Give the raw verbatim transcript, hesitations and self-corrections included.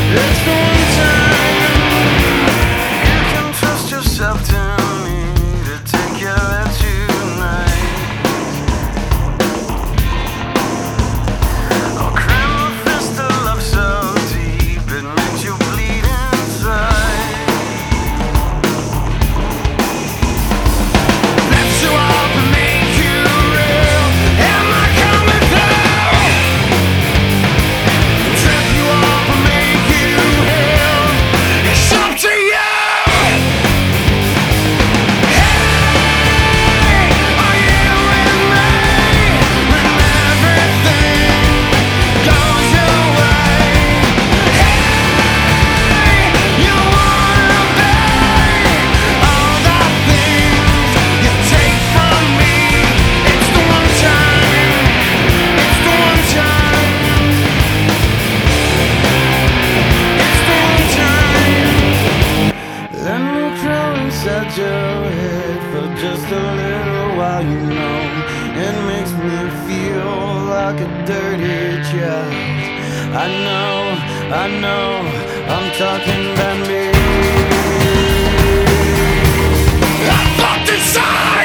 It's the one time you can trust yourself to me to take care of tonight. I'll cram a fist of love so deep it makes you bleed inside. Lift you up and make you real. Am I coming through? Trip you up and make you heal. It's up to you. Hey, are you with me? When everything goes your way. Hey, you wanna be all the things you take from me. It's the one time. It's the one time. It's the one time. Let me crawl inside your head for just a little while, you know. It makes me feel like a dirty child. I know, I know, I'm talking about me. I fucked inside.